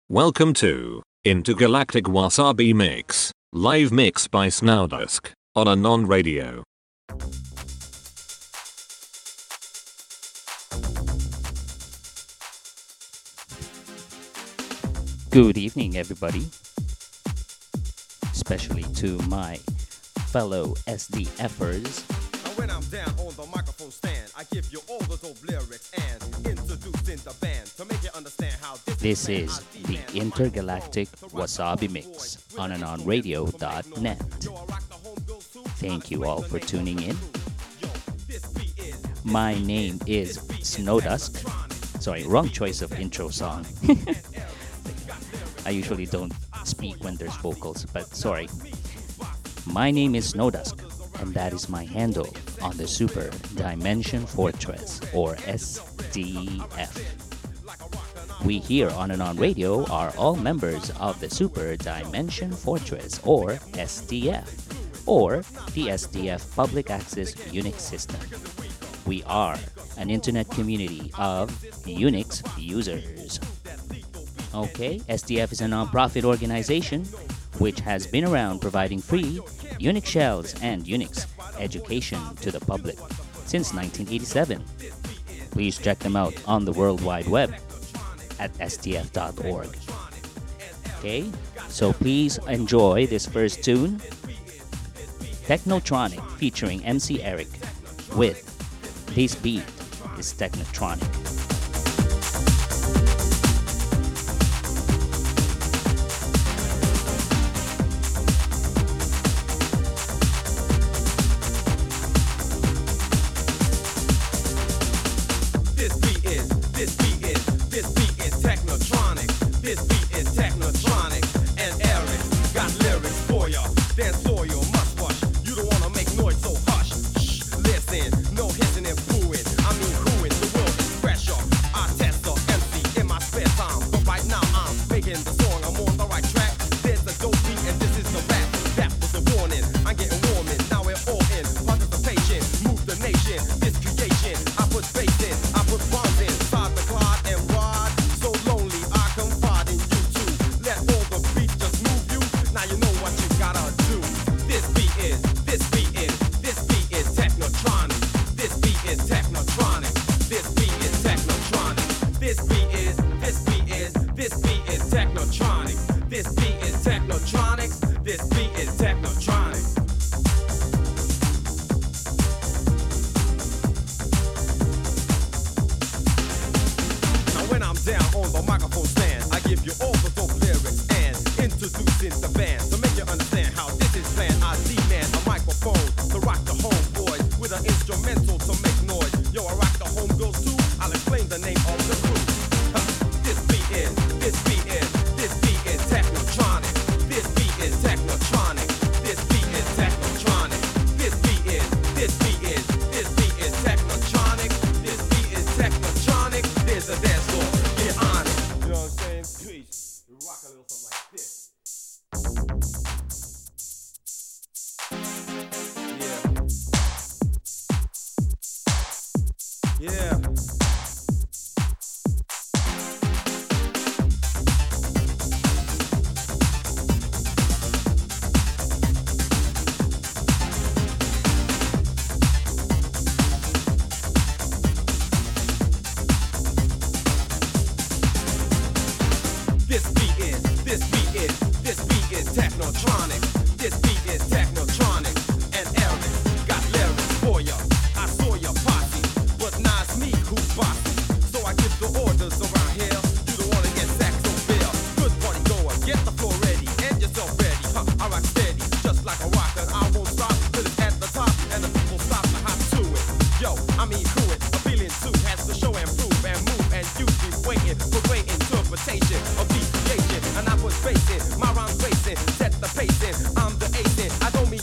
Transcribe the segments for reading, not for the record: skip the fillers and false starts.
Welcome to Intergalactic Wasabi Mix, live mix by Snowdusk on Anon Radio. Good evening, everybody, especially to my fellow SDFers. When I'm down on the microphone stand, I give you all the dope lyrics and introducing the band to make you understand how This is the Intergalactic Wasabi Mix on anonradio.net. Thank you all for tuning in. My name is Snowdusk. Sorry, wrong choice of intro song. I usually don't speak when there's vocals, but sorry. My name is Snowdusk, and that is my handle on the Super Dimension Fortress, or SDF. We here on Anon Radio are all members of the Super Dimension Fortress, or SDF, or the SDF Public Access Unix System. We are an internet community of Unix users. Okay, SDF is a non-profit organization which has been around providing free Unix shells and Unix education to the public since 1987. Please check them out on the World Wide Web at sdf.org. Okay, so please enjoy this first tune, Technotronic featuring MC Eric with This Beat is Technotronic. of the creation, and I was facing my rhymes racing, set the pacing. I'm the acing. I don't mean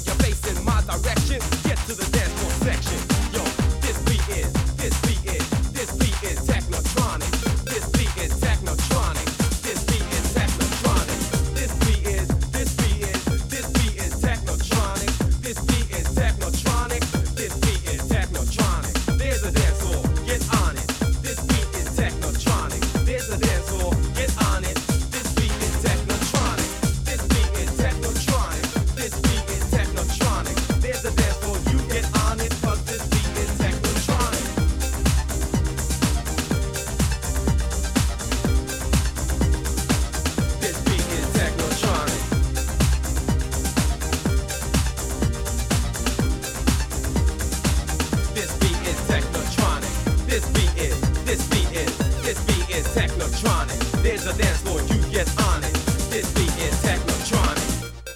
There's a dance floor, you get on it. This beat is Technotronic.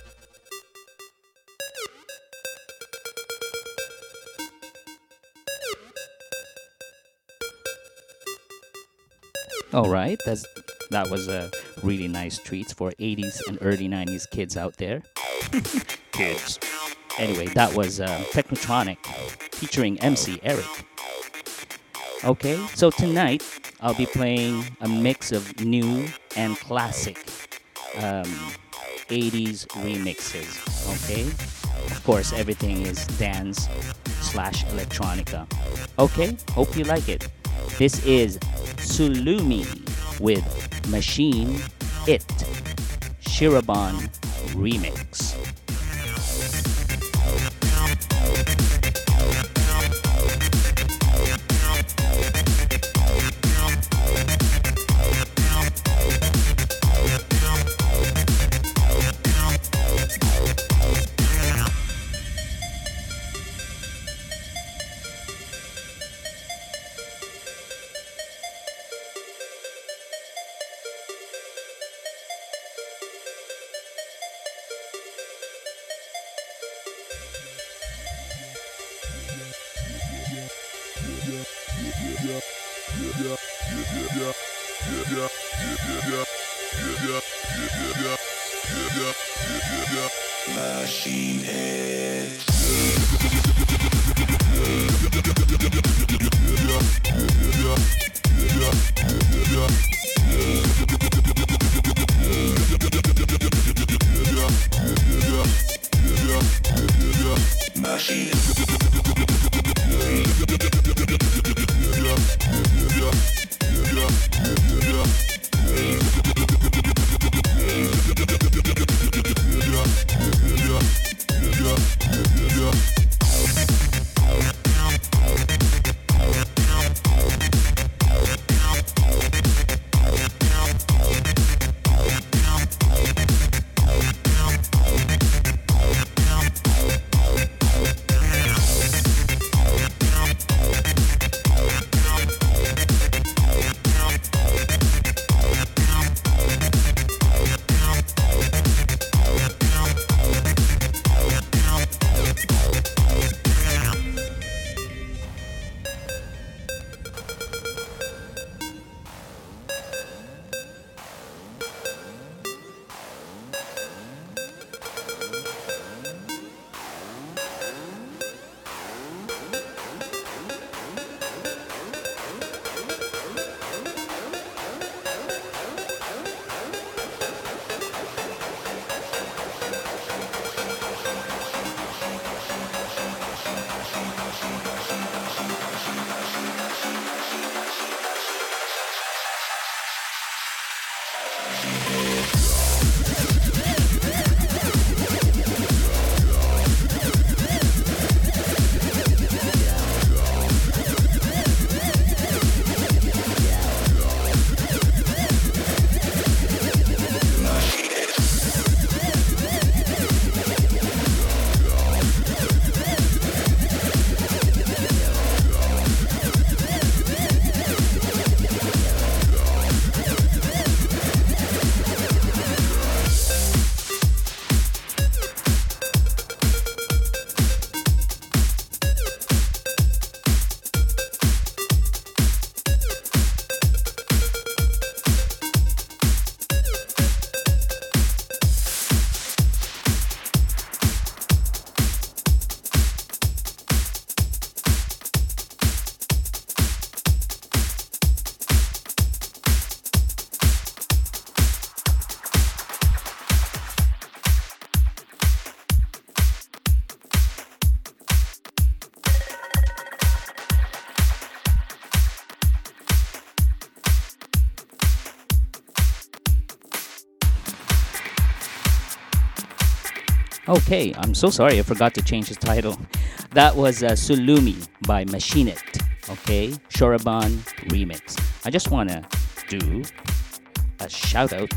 All right, that was a really nice treat for 80s and early 90s kids out there. Kids. Anyway, that was Technotronic featuring MC Eric. Okay, so tonight I'll be playing a mix of new and classic 80s remixes. Okay, of course everything is dance slash electronica. Okay, hope you like it. This is Sulumi with Machine It Shiraban remix. Machine Head. Machine. Okay, I'm so sorry, I forgot to change the title. That was Sulumi by Machine It. Okay, Shoraban remix. I just want to do a shout out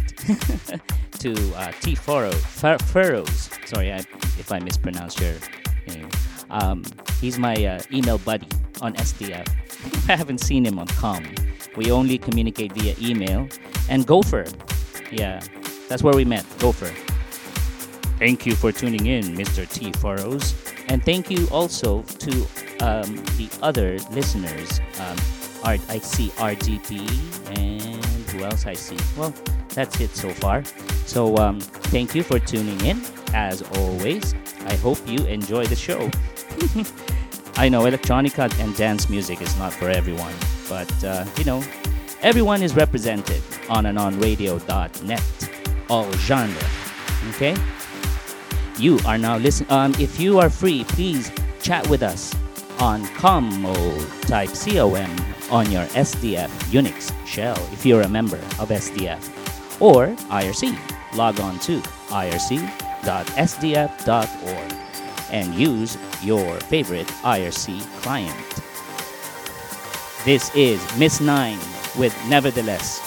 to T Furrows. Sorry if I mispronounced your name. He's my email buddy on SDF. I haven't seen him on Com. We only communicate via email, And Gopher. Yeah, that's where we met. Gopher. Thank you for tuning in, Mr. T. Furrows. And thank you also to the other listeners. I see RGP, and who else I see? Well, that's it so far. So thank you for tuning in. As always, I hope you enjoy the show. I know electronica and dance music is not for everyone, but everyone is represented on anonradio.net, all genre. Okay? You are now listening. If you are free, please chat with us on COM mode. Type COM on your SDF Unix shell if you're a member of SDF, or IRC. Log on to irc.sdf.org and use your favorite IRC client. This is Miss Nine with Nevertheless.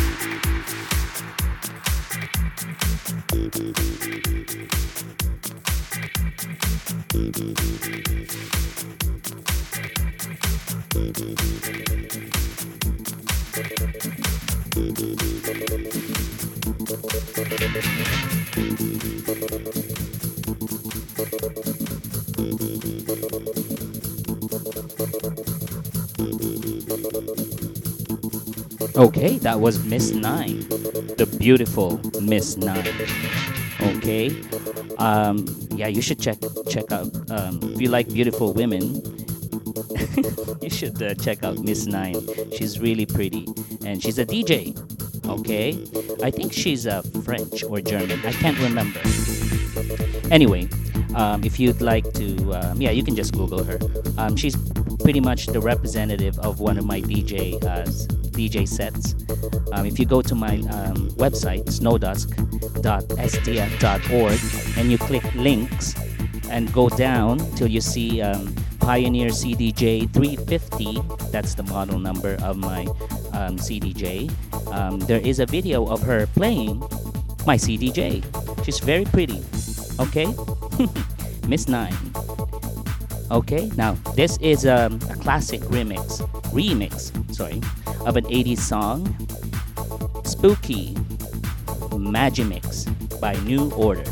Okay, that was Miss Nine, the beautiful Miss Nine. Okay, yeah, you should check out. If you like beautiful women, you should check out Miss Nine. She's really pretty, and she's a DJ. Okay, I think she's French or German. I can't remember. Anyway, if you'd like to, yeah, you can just Google her. She's pretty much the representative of one of my DJ sets. If you go to my website, snowdusk.stf.org, and you click links and go down till you see Pioneer CDJ 350, that's the model number of my CDJ. There is a video of her playing my CDJ. She's very pretty. Okay? Miss Nine. Okay, now this is a classic remix, of an 80s song, Spooky Magimix by New Order.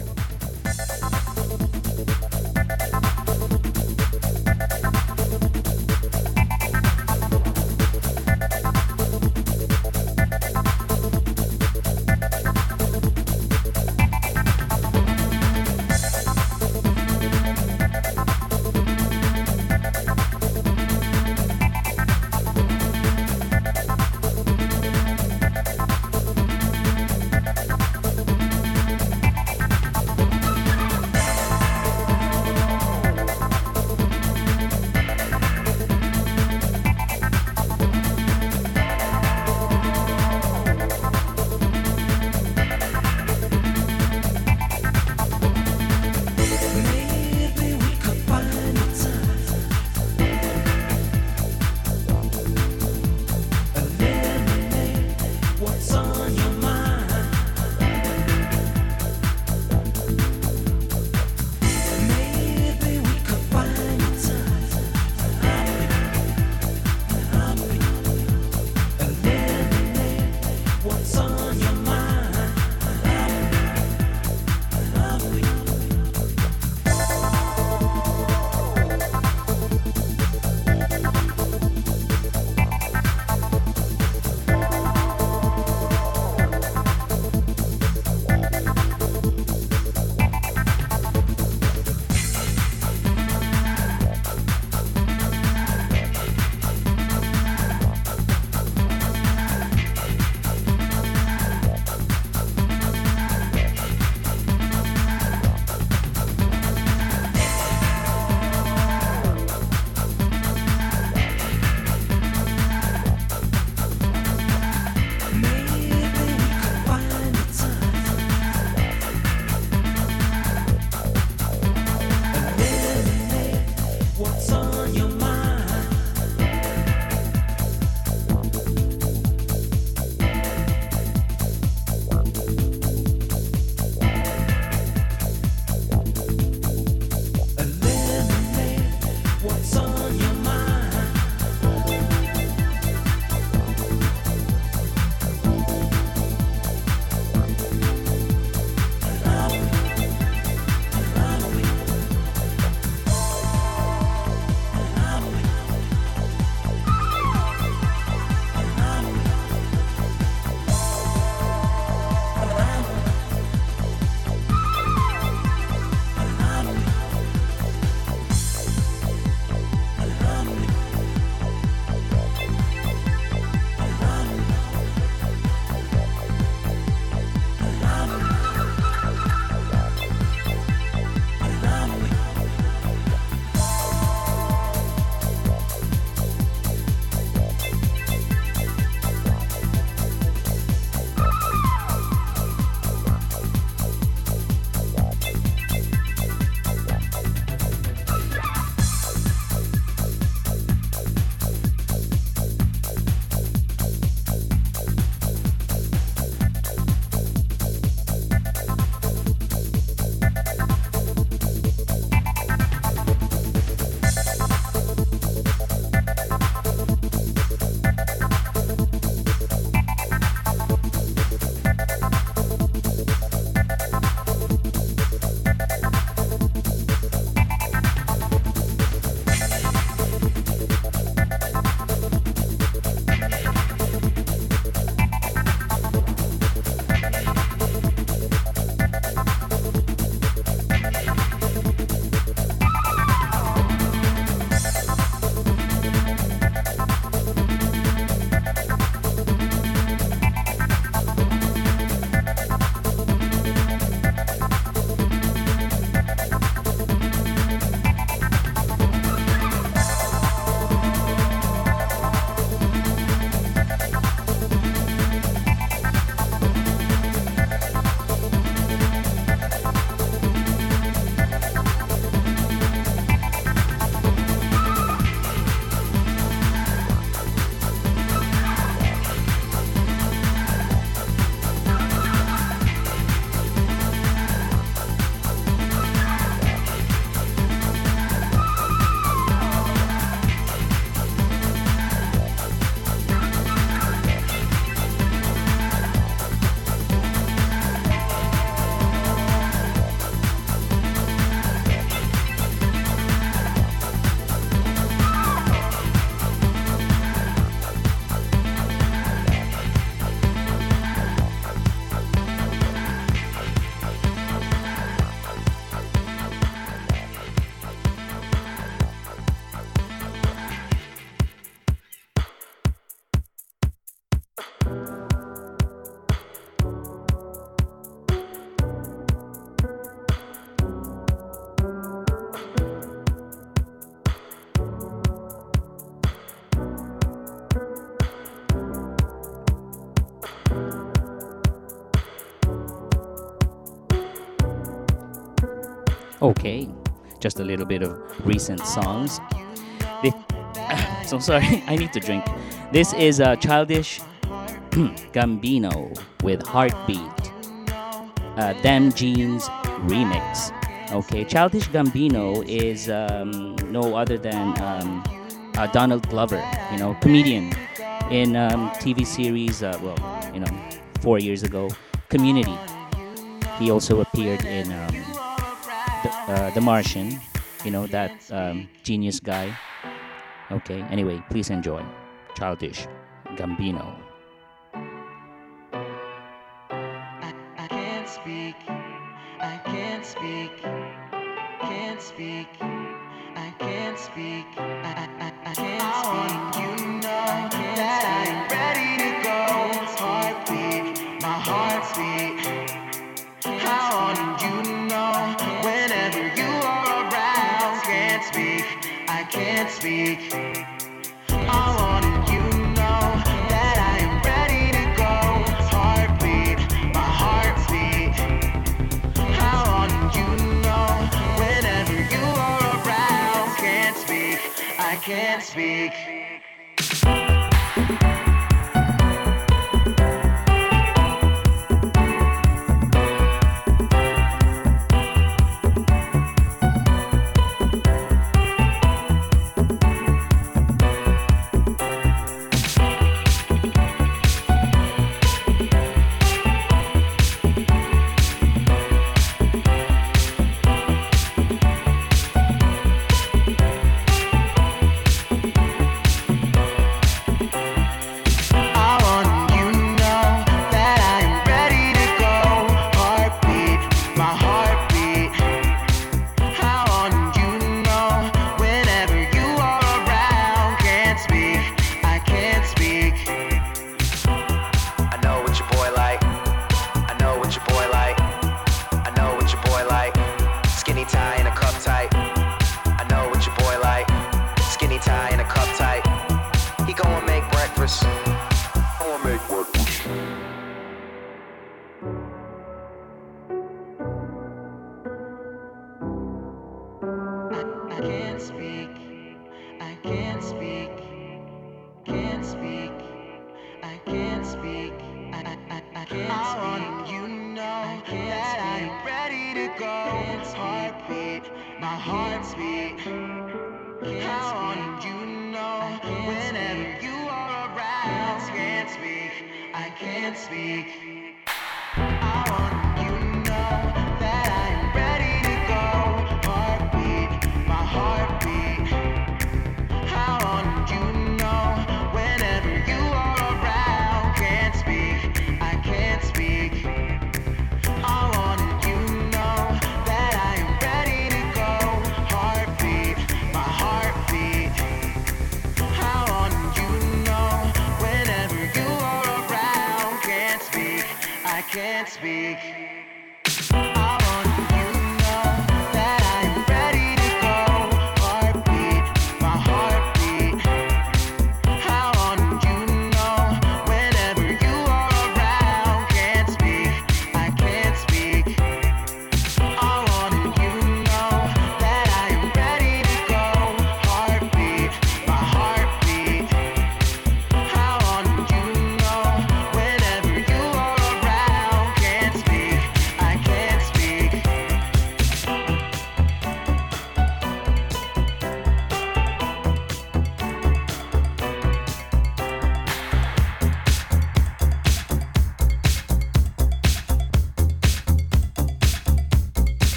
Okay, just a little bit of recent songs. The- so sorry, I need to drink. This is Childish Gambino with Heartbeat. Them Jeans remix. Okay, Childish Gambino is no other than Donald Glover, comedian in TV series. 4 years ago, Community. He also appeared in The Martian. That genius guy. Okay. Anyway, please enjoy Childish Gambino. I can't speak, I can't speak, can't speak, I can't speak, I can't speak. You know that I'm ready to go. Heartbeat, my heart's beat. How on you know whenever you are around. Can't speak, I can't speak. I want you know that I am ready to go. Heartbeat, my heart's beat. How on you know whenever you are around. Can't speak, I can't speak.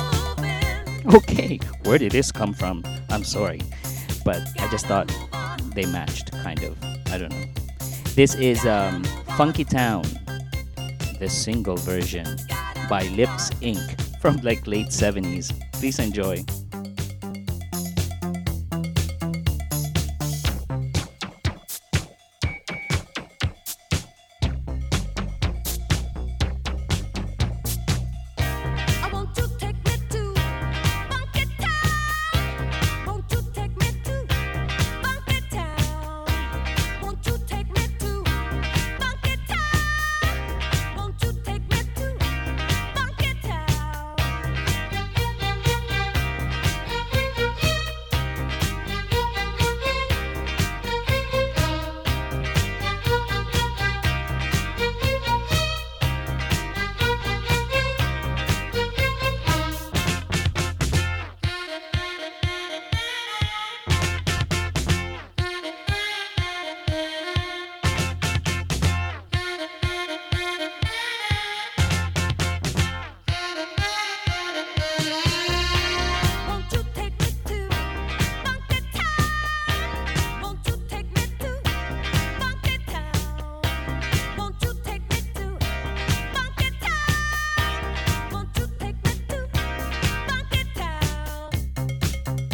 Okay, where did this come from? I'm sorry, but I just thought they matched, kind of. I don't know. This is Funky Town, the single version by Lips Inc. from like late 70s. Please enjoy. I want to take me to Funky Town. Won't you take me to Funky Town? Won't you take me to Funky Town? Won't you take me to Funky Town? Won't you take me to Funky Town? Won't you take me to Funky Town? Won't you take me to Funky Town? Won't you take me to Funky Town?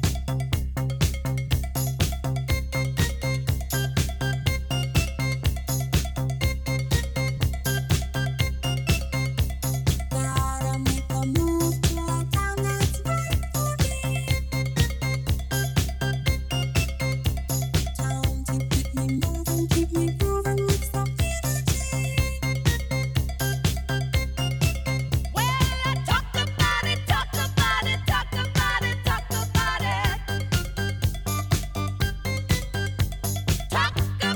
Gotta make a move to a town that's right for me. Town to keep me moving, keep me grooving with some energy. Well, I talk about it, talk about it, talk about it, talk about it. Talk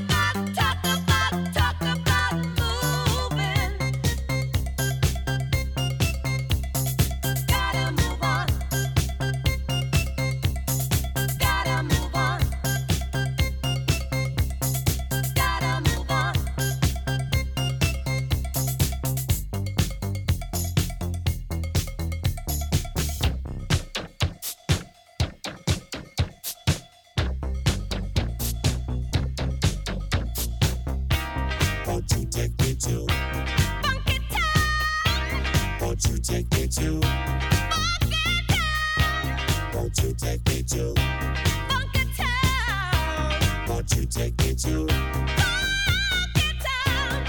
about moving. Gotta move on. Gotta move on. Gotta move on. Won't you take me to? Funky Town. Won't you take me to? Funky Town. Won't you take me to? Funky Town. Won't you take me to? Funky Town.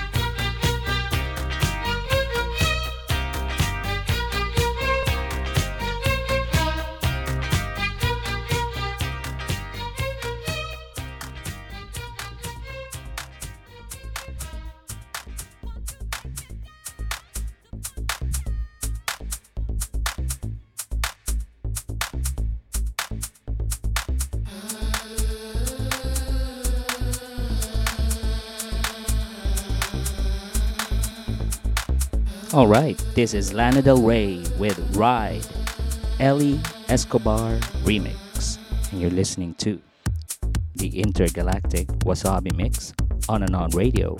All right, this is Lana Del Rey with Ride, Ellie Escobar remix. And you're listening to the Intergalactic Wasabi Mix on and on radio.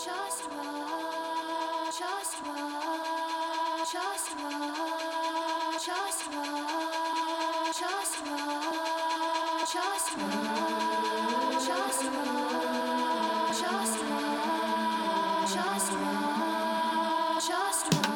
just one, just one, just one, just one, just one, just one, just one, just one, just one, just one.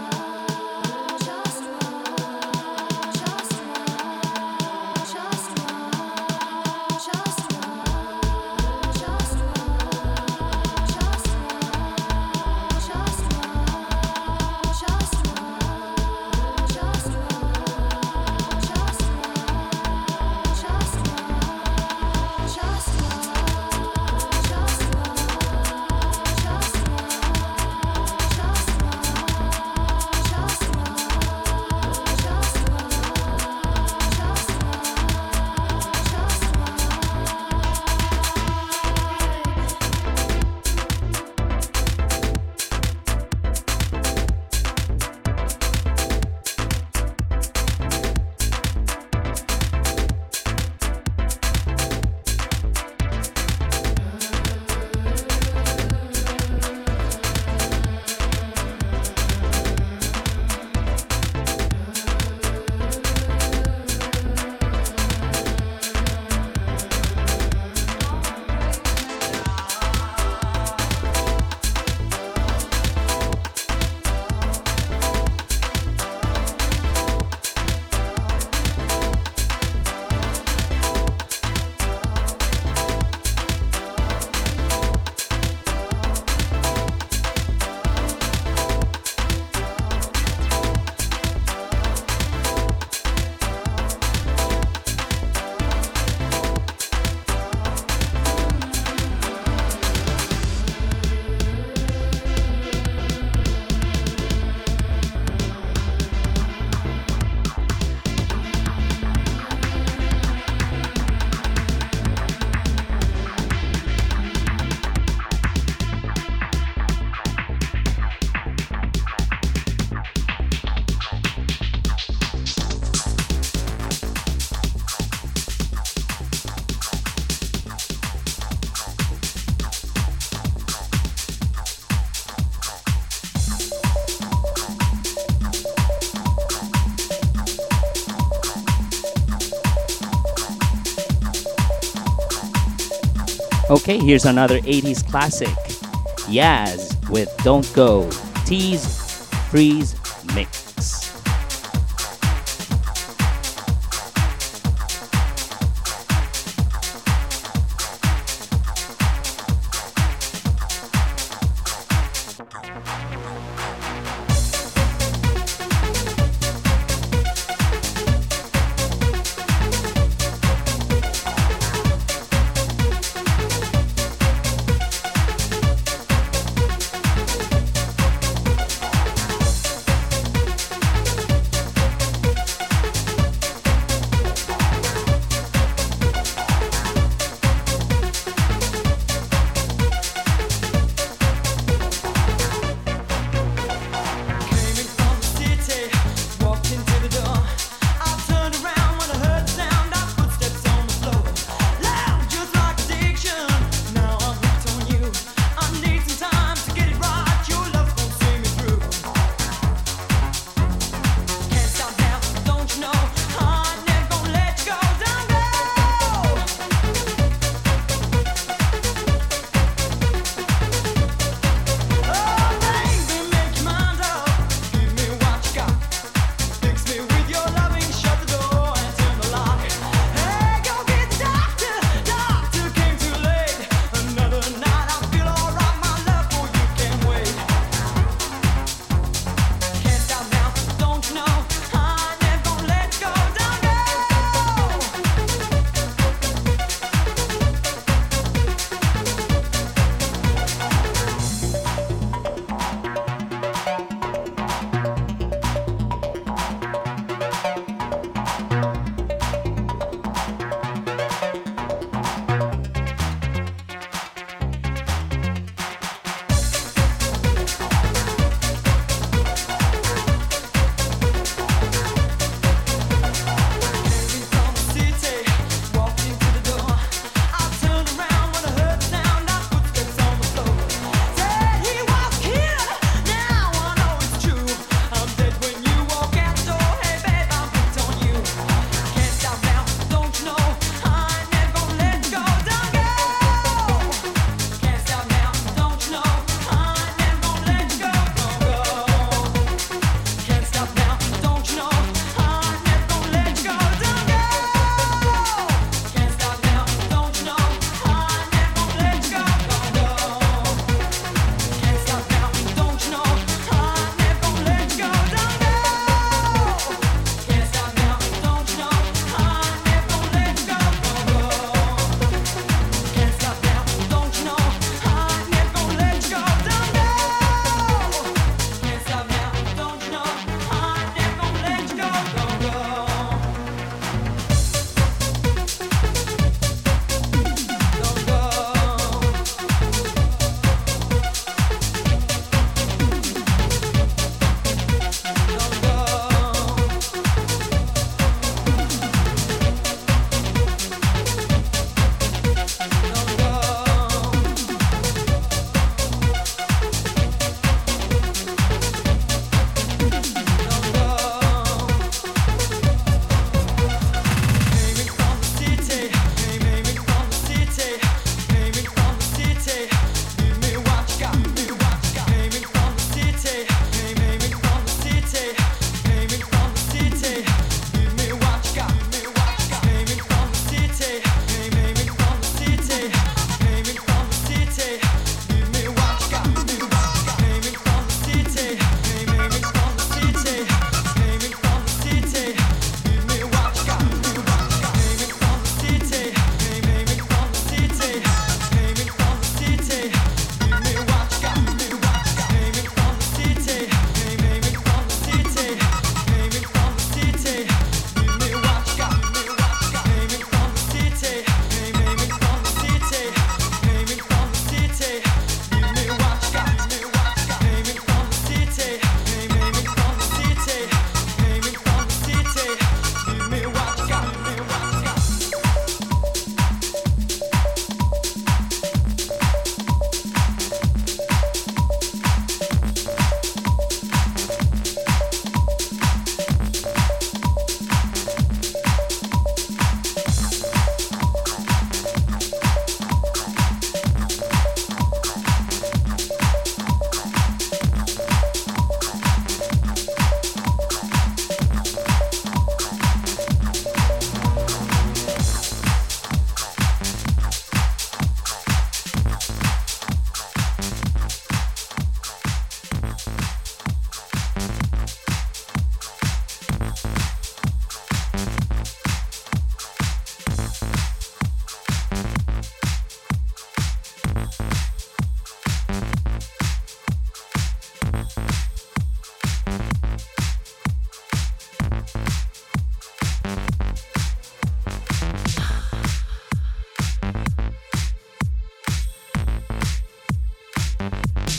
Okay, here's another 80s classic. Yaz with Don't Go. Tease Freeze Mix.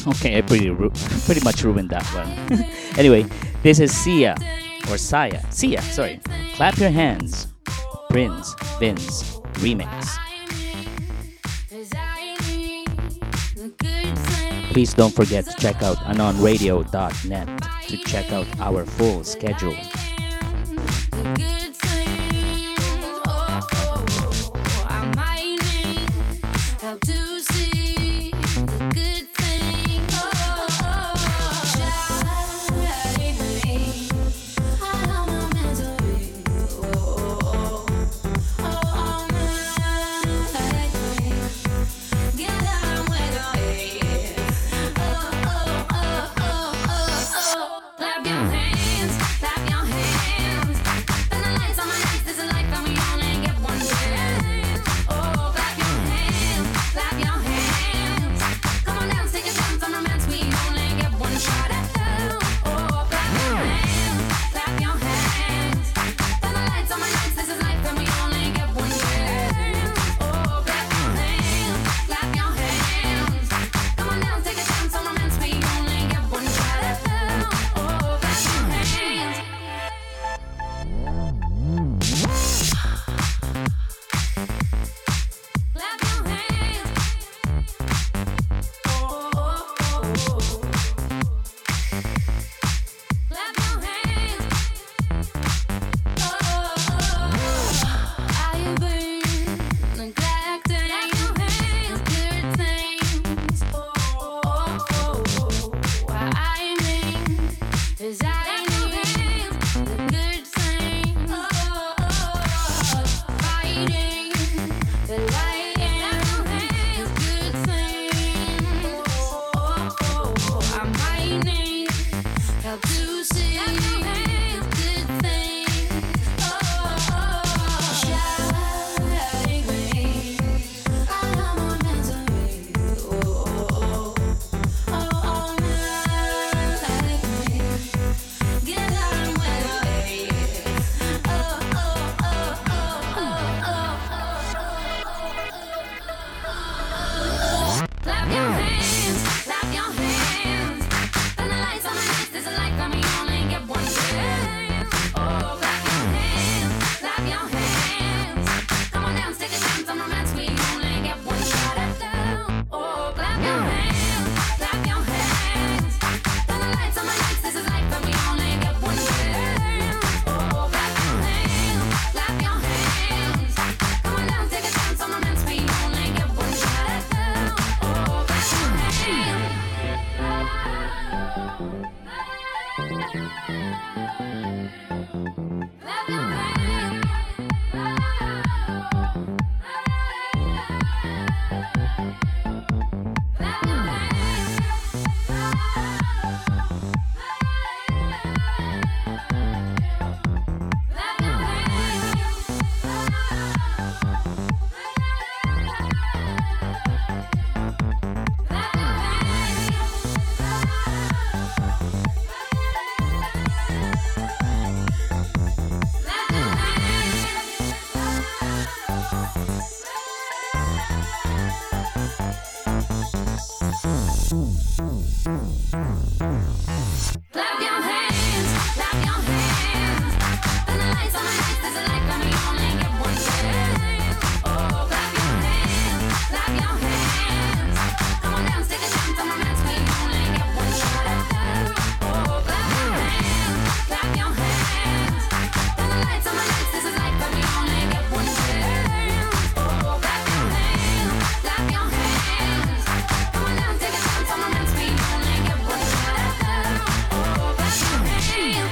Okay, I pretty much ruined that one. Anyway, this is Sia, sorry. Clap Your Hands, Prince Vince remix. Please don't forget to check out anonradio.net to check out our full schedule. Clap your hands, clap your hands. Turn the lights on my lights. This is life, and we only get one chance. Oh, clap your hands, clap your hands. Come on down, take a chance on romance. We only get one shot at hell. Oh, clap your hands, clap your hands. Turn the lights on my lights. This is life, and we only get one chance. Oh, clap your hands, clap your hands. Come on down, take a chance on romance. We only get one shot at hell. Oh, clap your hands. Clap your hands. Clap your hands. I've been neglecting good things. What I mean is I need the good things. Fighting the light and the good things. I might need help to see the good things. Shine me, I'm on misery. Get out of my way. Clap your hands, clap your hands. Turn the lights on my lights. This is life, and we only get one chance. Oh, clap your hands, clap your hands. Come on down, take a chance on romance. We only get one shot at them. Oh, clap your hands, clap your hands. Turn the lights on my lights. This is life, and we only get one chance. Oh, clap your hands, clap your hands. Come on down, take a chance on romance. We only get one shot at them. Oh, clap your hands. Clap your hands. Clap your hands. Clap your Clap your hands, clap your hands. Turn the lights on my lights. This is life, and we only get one chance. Oh, clap your hands, clap your hands. Come on down, take a chance on romance. We only get one shot at them. Oh, clap your hands, clap your hands. Turn the lights on my lights. This is life, and we only get one chance. Oh, clap your hands, clap your hands. Come on down, take a chance on romance. We only get one shot at them. Oh, clap your hands.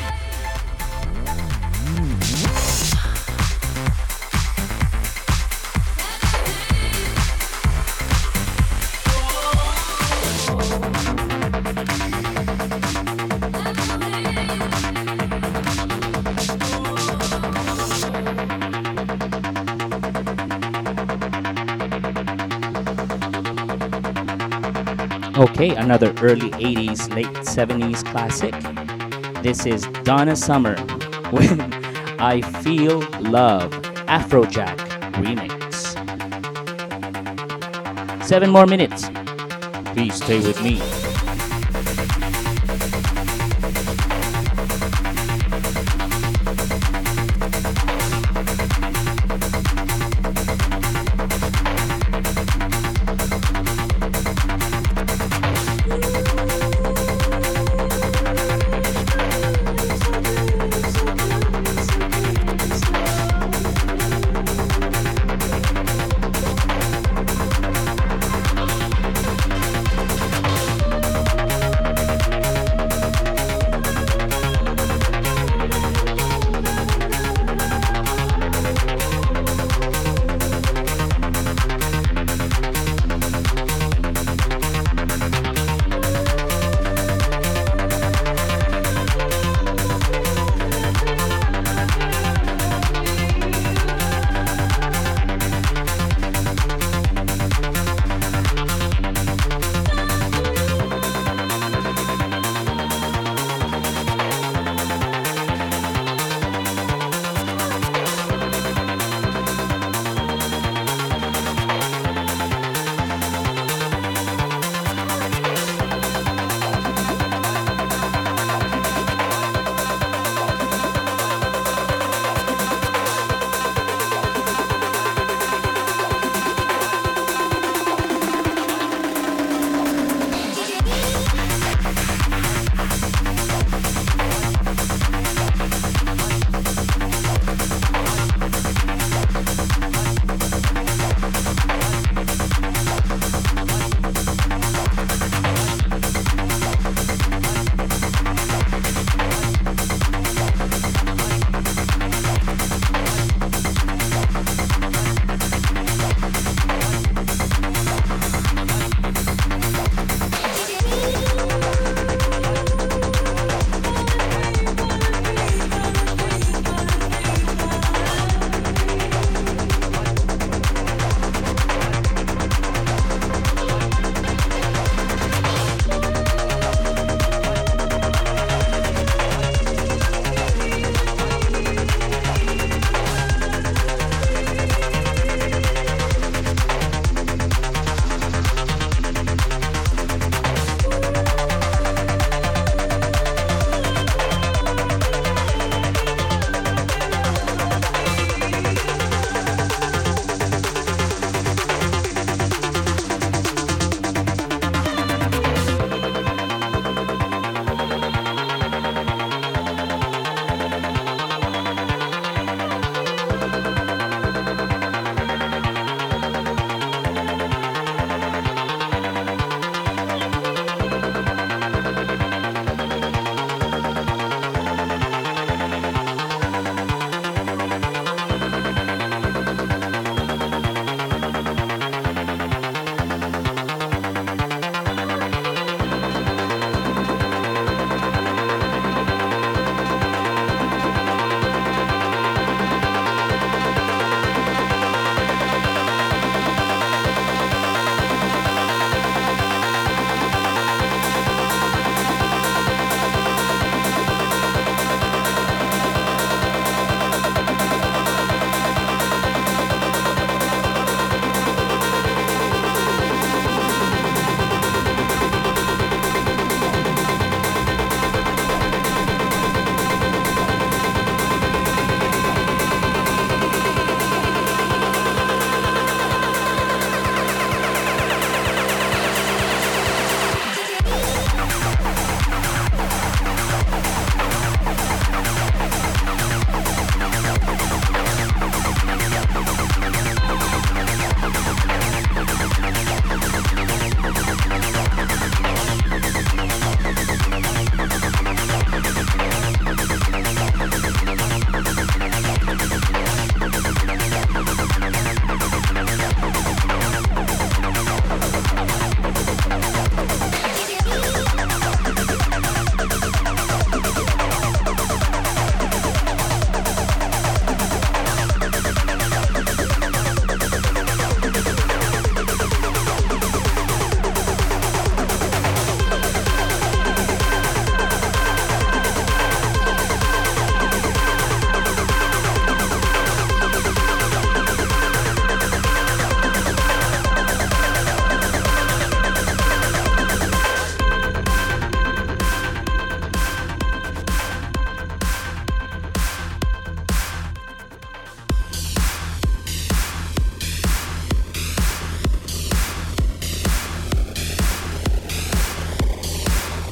Okay, another early 80s, late 70s classic. This is Donna Summer with I Feel Love, Afrojack remix. 7 more minutes. Please stay with me.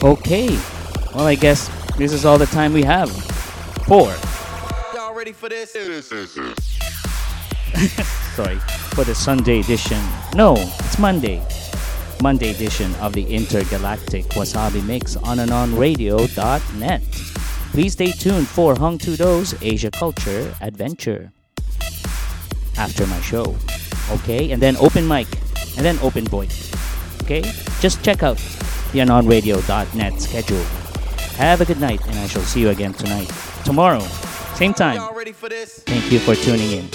Okay. Well, I guess this is all the time we have for, Y'all ready for this? sorry, for the Sunday edition. No, it's Monday. Monday edition of the Intergalactic Wasabi Mix on anonradio.net. Please stay tuned for Hung Tudo's Asia Culture Adventure after my show. Okay? And then open mic. And then open voice. Okay? Just check out the anonradio.net schedule. Have a good night, and I shall see you again tonight. Tomorrow, same time. Y'all ready for this? Thank you for tuning in.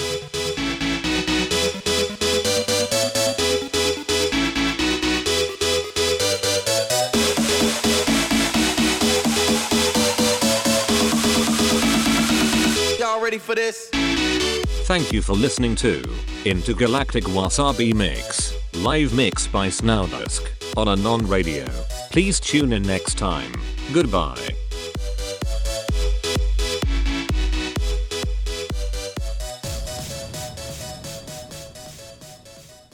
Y'all ready for this? Thank you for listening to Intergalactic Wasabi Mix, live mix by Snowdusk on Anon Radio. Please tune in next time. Goodbye.